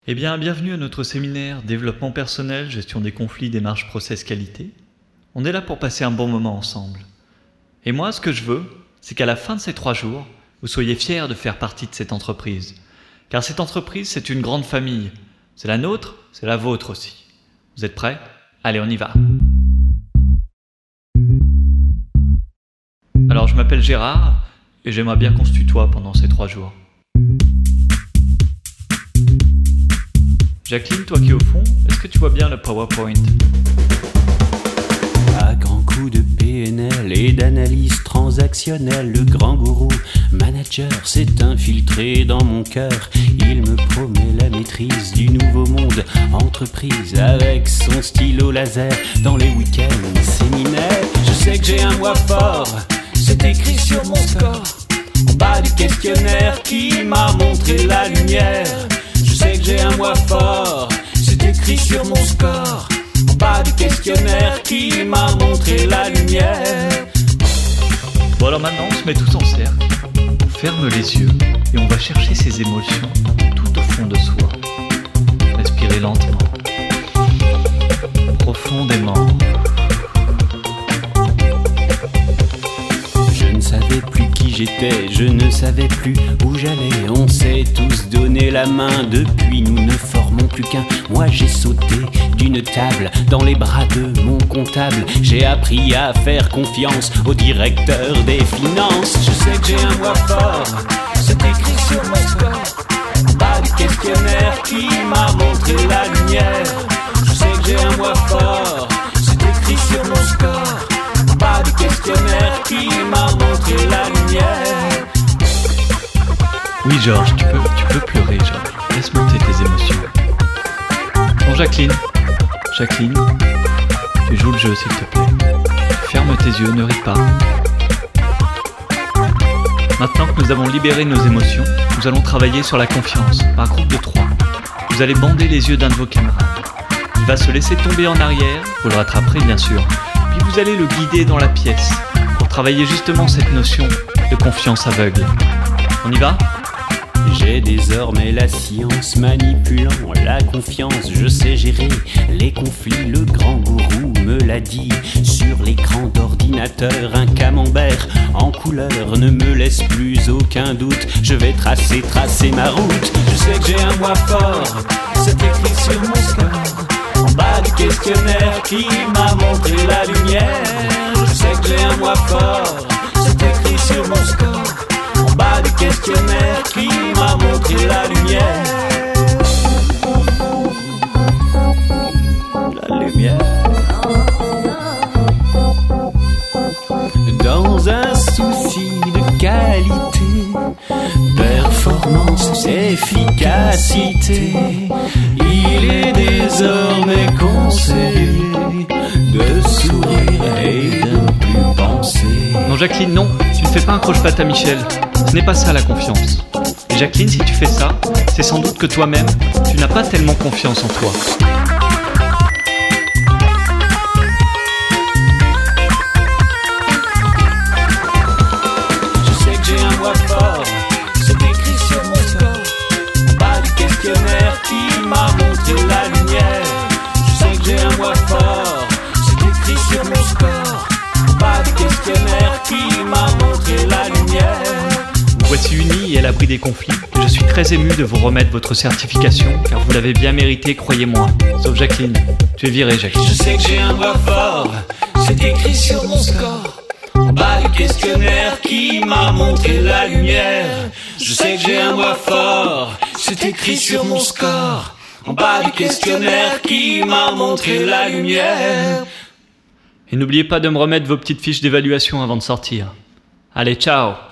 Eh bien, bienvenue à notre séminaire Développement personnel, gestion des conflits, démarche, process, qualité. On est là pour passer un bon moment ensemble. Et moi, ce que je veux, c'est qu'à la fin de ces 3 jours, vous soyez fiers de faire partie de cette entreprise. Car cette entreprise, c'est une grande famille. C'est la nôtre, c'est la vôtre aussi. Vous êtes prêts ? Allez, on y va. Alors, je m'appelle Gérard et j'aimerais bien qu'on se tutoie pendant ces 3 jours. Jacqueline, toi qui es au fond, est-ce que tu vois bien le PowerPoint ? À grands coups de PNL et d'analyse transactionnelle, le grand gourou manager s'est infiltré dans mon cœur. Il me promet la maîtrise du nouveau monde entreprise avec son stylo laser dans les week-ends séminaires. Je sais que j'ai un moi fort, c'est écrit sur mon score, en bas du questionnaire qui m'a montré la lumière. Je sais que j'ai un moi fort, c'est écrit sur mon score, en bas du questionnaire qui m'a montré la lumière. Bon alors maintenant on se met tous en cercle, on ferme les yeux et on va chercher ces émotions tout au fond de soi. Respirez lentement, profondément. Je ne savais plus qui j'étais, je ne savais plus où j'allais. On s'est tous donné la main, depuis nous ne formons plus qu'un. Moi j'ai sauté d'une table dans les bras de mon comptable. J'ai appris à faire confiance au directeur des finances. Je sais que j'ai un moi fort, c'est écrit sur mon score, en bas du questionnaire qui m'a montré la lumière. Je sais que j'ai un moi fort, c'est écrit sur mon score, en bas du questionnaire qui m'a montré la lumière. Oui Georges, tu peux pleurer Georges, laisse monter tes émotions. Bon Jacqueline, tu joues le jeu s'il te plaît. Ferme tes yeux, ne ris pas. Maintenant que nous avons libéré nos émotions, nous allons travailler sur la confiance, par groupe de 3. Vous allez bander les yeux d'un de vos camarades. Il va se laisser tomber en arrière, vous le rattraperez bien sûr, puis vous allez le guider dans la pièce, pour travailler justement cette notion de confiance aveugle. On y va ? J'ai désormais la science manipulant la confiance. Je sais gérer les conflits, le grand gourou me l'a dit. Sur l'écran d'ordinateur, un camembert en couleur ne me laisse plus aucun doute. Je vais tracer ma route. Je sais que j'ai un moi fort, c'est écrit sur mon score, en bas du questionnaire qui m'a montré la lumière. Je sais que j'ai un moi fort, c'est écrit sur mon score, en bas du questionnaire qui m'a montré la lumière. La lumière. Dans un souci de qualité, performance, efficacité, il est désormais conseillé de sourire et de ne plus penser. Non Jacqueline, non, tu ne fais pas un croche-patte à Michel. Ce n'est pas ça la confiance. Et Jacqueline, si tu fais ça, c'est sans doute que toi-même, tu n'as pas tellement confiance en toi. Je sais que j'ai un moi fort, c'est écrit sur mon score, en bas du questionnaire qui m'a montré la lumière. Je sais que j'ai un moi fort, c'est écrit sur mon score, en bas du questionnaire qui m'a montré la lumière. Vous voici unis et à l'abri des conflits. Je suis très ému de vous remettre votre certification, car vous l'avez bien mérité, croyez-moi. Sauf Jacqueline. Tu es virée, Jacqueline. Je sais que j'ai un moi fort, c'est écrit sur mon score, en bas du questionnaire qui m'a montré la lumière. Je sais que j'ai un moi fort, c'est écrit sur mon score, en bas du questionnaire qui m'a montré la lumière. Et n'oubliez pas de me remettre vos petites fiches d'évaluation avant de sortir. Allez, ciao!